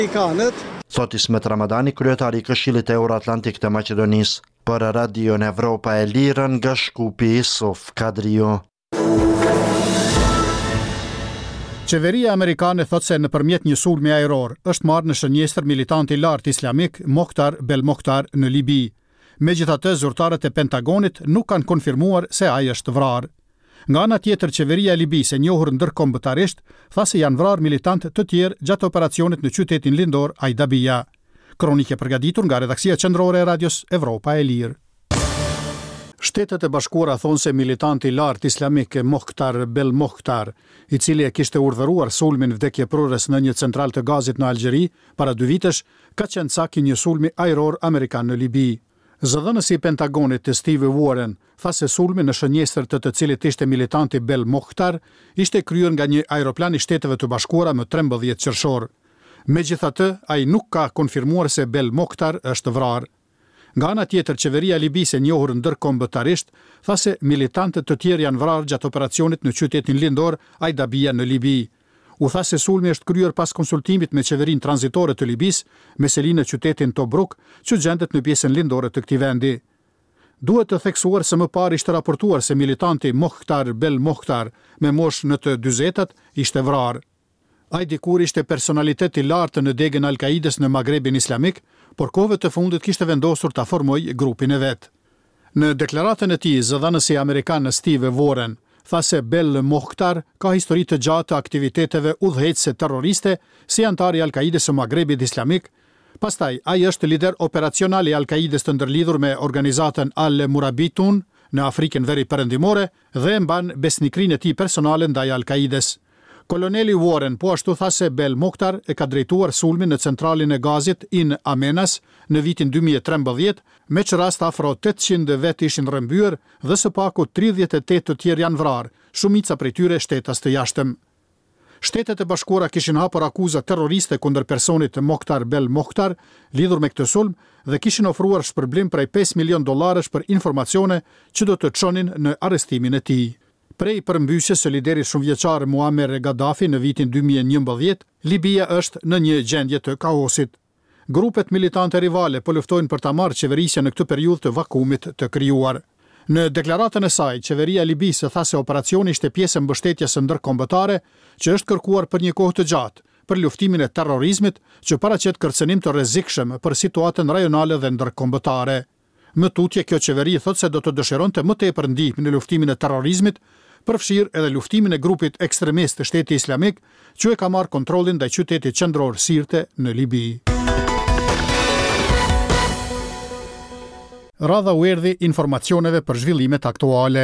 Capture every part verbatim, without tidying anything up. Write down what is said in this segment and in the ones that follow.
Thot Ismet Ramadani, kryetari i Këshillit Euro-Atlantik të Maqedonisë, për Radion Evropa e Lirën nga Shkupi Yusuf Kadriu. Qeveria amerikane thot se nëpërmjet një sulmi ajror është marrë në shënjestër militanti i lartë islamik Mokhtar Belmokhtar në Libi. Megjithatë, zyrtarët e Pentagonit nuk kanë konfirmuar se ai është vrarë. Nga ana tjetër, qeveria e Libisë, e njohur ndërkombëtarisht, tha se janë vrarë militantë të tjerë gjatë operacionit në qytetin lindor Ajdabia. Kronike përgatitur nga redaksia qendrore e Radios Evropa e Lirë. Shtetet e Bashkuara thonë se militanti i lartë islamik Mokhtar Belmokhtar, i cili e kishte urdhëruar sulmin vdekjeprurës në një central të gazit në Algjeri para dy vitesh, ka qenë cak i një sulmi ajror amerikan në Libi. Zëdhënësi i Pentagonit të Steve Warren tha se sulmi në shënjestër të të cilit ishte militanti Belmokhtar ishte kryer nga një aeroplan i Shteteve të Bashkuara më trembëdhjetë qershor. Megjithatë, ai nuk ka konfirmuar se Belmokhtar është vrarë. Nga ana tjetër, qeveria e Libisë, e njohur ndërkombëtarisht, tha se militantët të tjerë janë vrarë gjatë operacionit në qytetin lindor Ajdabia në Libi. U tha se sulmi është kryer pas konsultimit me qeverinë tranzitore të Libisë, me seli në qytetin Tobruk, që gjendet në pjesën lindore të këtij vendi. Duhet të theksuar se më parë ishte raportuar se militanti Mokhtar Belmokhtar, me moshë në të dyzetat, ishte vrarë. Ai dikur ishte personalitet i lartë në degën Al-Kaides në Magrebin Islamik, por kohëve të fundit kishte vendosur ta formojë grupin e vet. Në deklaratën e tij, zëdhënësi amerikan Steve Warren tha se Belmokhtar ka histori të gjatë të aktiviteteve udhëheqëse terroriste si antar i Al-Kaides së Magrebit Islamik. Pastaj, ai është lider operacional i Al-Kaides të ndërlidhur me organizatën Al-Murabitun në Afrikën Veriperëndimore dhe mban besnikrinë e tij personale ndaj Al-Kaides. Koloneli Warren po ashtu tha se Belmokhtar e ka drejtuar sulmin në centralin e gazit In Amenas në vitin dy mijë e trembëdhjetë, me që rast afro tetëqind vet ishin rrëmbyer dhe së paku tridhjetë e tetë të tjerë janë vrarë, shumica prej tyre shtetas të jashtëm. Shtetet e Bashkuara kishin hapur akuza terroriste kundër personit të Mokhtar Belmokhtar lidhur me këtë sulm dhe kishin ofruar shpërblim prej pesë milion dollarësh për informacione që do të çonin në arrestimin e tij. Prej përmbysjes së liderit shumëvjeçar Muammar Gaddafi në vitin dy mijë e njëmbëdhjetë, Libia është në një gjendje të kaosit. Grupet militante rivale po luftojnë për ta marrë qeverisjen në këtë periudhë të vakumit të krijuar. Në deklaratën e saj, qeveria e Libisë tha se operacioni ishte pjesë e mbështetjes së ndërkombëtare që është kërkuar për një kohë të gjatë për luftimin e terrorizmit që paraqet kërcënim të rrezikshëm për situatën rajonale dhe ndërkombëtare. Më tutje, kjo qeveri thot se do të dëshironte më tepër ndihmë në luftimin e terrorizmit, përfshirë edhe luftimin e grupit ekstremist të Shteti Islamik, që e ka marrë kontrollin ndaj qytetit qendror Sirte në Libi. Radha u erdhi informacioneve për zhvillimet aktuale.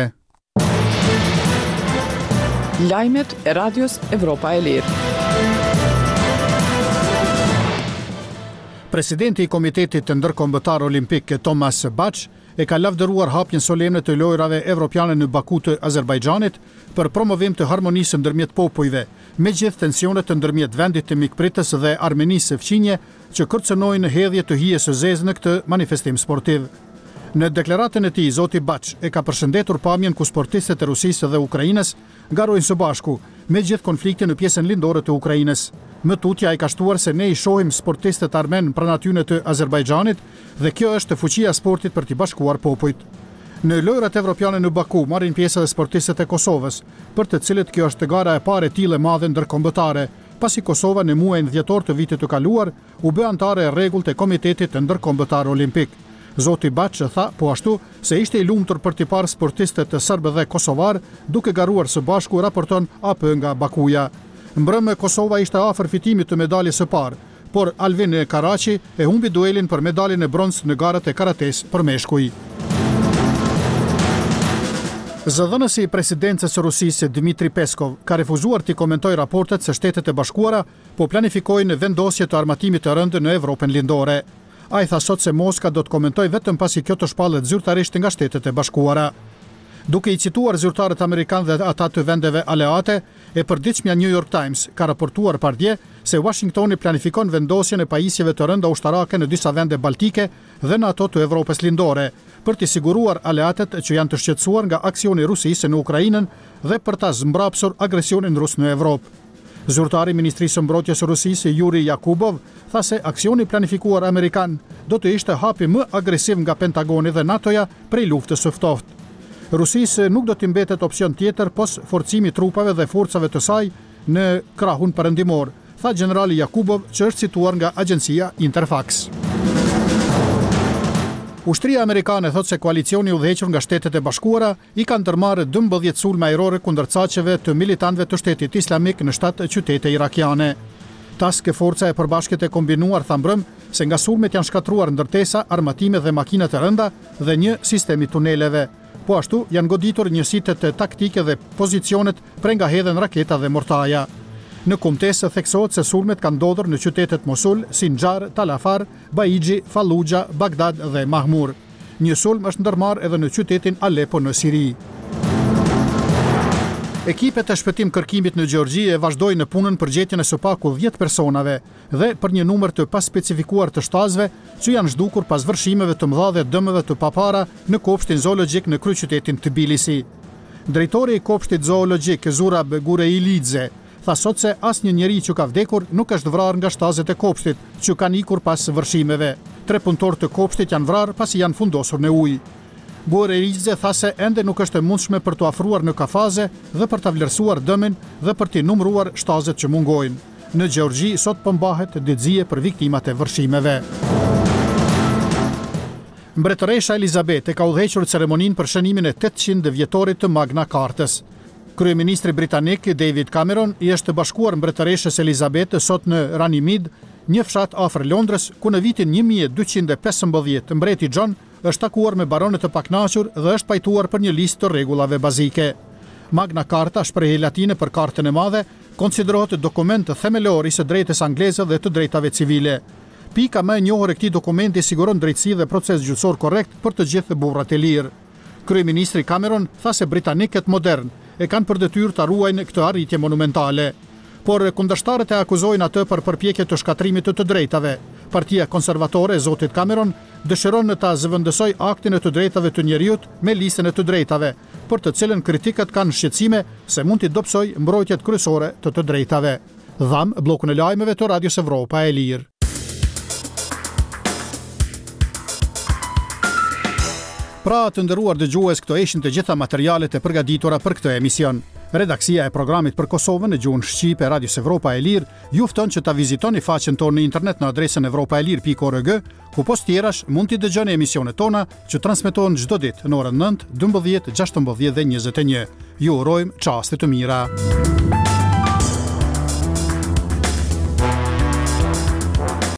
Lajmet e Radios Evropa e Lirë. Presidenti i Komitetit të Ndërkombëtar Olimpik Thomas Bach e ka lavdëruar hapjen solemne të lojrave evropiane në Baku të Azerbajxhanit për promovim të harmonisë ndërmjet popujve, megjithë tensionet ndërmjet vendit të mikpritës dhe Armenisë së fqinje që kërcënojnë hedhje të hijes së zezë në këtë manifestim sportiv. Në deklaratën e tij, zoti Bach e ka përshëndetur pamjen ku sportistët e Rusisë dhe Ukrainës garojnë së bashku, megjithë konfliktit në pjesën lindore të Ukrainës. Më tutje ai ka shtuar se ne i shohim sportistët armen pranë atyne të Azerbajxhanit dhe kjo është fuqia e sportit për t'i bashkuar popujt. Në lojrat evropiane në Baku marrin pjesë edhe sportistët e Kosovës, për të cilët kjo është gara e parë e tillë e madhe ndërkombëtare, pasi Kosova në muajin dhjetor të vitit të kaluar u bë anëtare e rregullt të Komitetit të Ndërkombëtar Olimpik. Zoti Bach tha po ashtu se ishte i lumtur për t'i parë sportistët të serbë dhe kosovar duke garuar së bashku, raporton A P nga Bakuja. Mbrëmë Kosova ishte afër fitimit të medaljes së parë, por Alvin Karaçi e humbi duelin për medaljen e bronz në garat e karates për meshkuj. Zëdhënësi i presidencës së Rusisë Dmitri Peskov ka refuzuar t'i komentojë raportet se Shtetet e Bashkuara po planifikojnë vendosje të armatimit të rëndë në Evropën lindore. Ai tha sot se Moska do të komentojë vetëm pasi kjo të shpallet zyrtarisht nga Shtetet e Bashkuara. Duke i cituar zyrtarët amerikanë dhe ata të vendeve aleate, e përditshmja New York Times ka raportuar pardje se Washingtoni planifikon vendosjen e pajisjeve të rënda ushtarake në disa vende baltike dhe në ato të Evropës lindore, për t'i siguruar aleatet që janë të shqetësuar nga aksioni i Rusisë në Ukrainën dhe për ta zmbrapsur agresionin rus në Evropë. Zyrtari i Ministrisë së Mbrojtjes së Rusisë Yuri Yakubov tha se aksioni planifikuar amerikan do të ishte hapi më agresiv nga Pentagoni dhe NATO-ja prej luftës së ftohtë. Rusisë nuk do t'i mbetet opsion tjetër pos forcimi trupave dhe forcave të saj në krahun perëndimor, tha generali Jakubov, që është cituar nga agjencia Interfax. Ushtria amerikane thot se koalicioni udhëhequr nga Shtetet e Bashkuara i kanë ndërmarrë dymbëdhjetë sulme ajrore kundër caqeve të militantëve të Shtetit Islamik në shtatë qytete irakiane. Task Forca e Përbashkët e Kombinuar tha mbrëm se nga sulmet janë shkatruar ndërtesa, armatime dhe makina të rënda dhe një sistemi tuneleve. Po ashtu janë goditur njësitet taktike dhe pozicionet prej nga hedhen raketa dhe mortaja. Në kumtesë theksohet se sulmet kanë ndodhur në qytetet Mosul, Sinjar, Tal Afar, Baiji, Fallujah, Bagdad dhe Mahmur. Një sulm është ndërmarrë edhe në qytetin Aleppo në Siri. Ekipet e shpëtim kërkimit në Gjeorgji e vazhdojnë në punën për gjetjen e së paku dhjetë personave dhe për një numër të paspecifikuar të shtazëve që janë zhdukur pas vërshimeve të mëdha dhe dëmeve të papara në kopshtin zoologjik në kryeqytetin Tbilisi. Drejtori i kopshtit zoologjik Zurab Gureilidze tha sot se asnjë njeri që ka vdekur nuk është vrarë nga shtazet e kopshtit që kanë ikur pas vërshimeve. Tre punëtorë të kopshtit janë vrarë pasi janë fundosur në ujë. Gureilidze tha se ende nuk është e mundshme për të afruar në kafaze dhe për të vlerësuar dëmin dhe për të numëruar shtazet që mungojnë. Në Gjeorgji sot po mbahet ditëzie për viktimat e vërshimeve. Mbretëresha Elizabeth e ka udhëhequr ceremoninë për shënimin e tetëqind vjetorit të Magna Cartës. Kryeministri britanik David Cameron i është bashkuar mbretëreshës Elizabeth sot në Runnymede, një fshat afër Londrës, ku në vitin një mijë e dyqind e pesëmbëdhjetë mbreti John është takuar me baronet të paknaqur dhe është pajtuar për një listë të rregullave bazike. Magna Carta, shprehje latine për Kartën e Madhe, konsiderohet dokument themelor i së drejtës angleze dhe të drejtave civile. Pika më e njohur e këtij dokumenti siguron drejtësi dhe proces gjyqësor korrekt për të gjithë burrat e lirë. Kryeministri Cameron tha se britanikët modern e kanë për detyrë ta ruajnë këtë arritje monumentale. Por kundërshtarët e akuzojnë atë për përpjekje të shkatrimit të të drejtave. Partia konservatore e zotit Cameron dëshiron ta zëvendësoj aktin e të drejtave të njerëzit me listën e të drejtave, për të cilën kritikët kanë shqetësime se mund t'i dobësoj mbrojtjet kryesore të të drejtave. Dham bllokun e lajmeve të Radios Evropa e Lirë. Pra të nderuar dëgjues, këto ishin të gjitha materialet e përgatitura për këtë emision. Redaksia e programit për Kosovën në gjuhën shqipe Radios Evropa e Lirë ju fton që ta vizitoni faqen tonë në internet në adresën evropaelir pikë org, ku post tjerash mund t'i dëgjoni emisionet tona që transmetohen çdo ditë në orën nëntë, dymbëdhjetë, gjashtëmbëdhjetë dhe njëzet e një. Ju urojmë çaste të mira.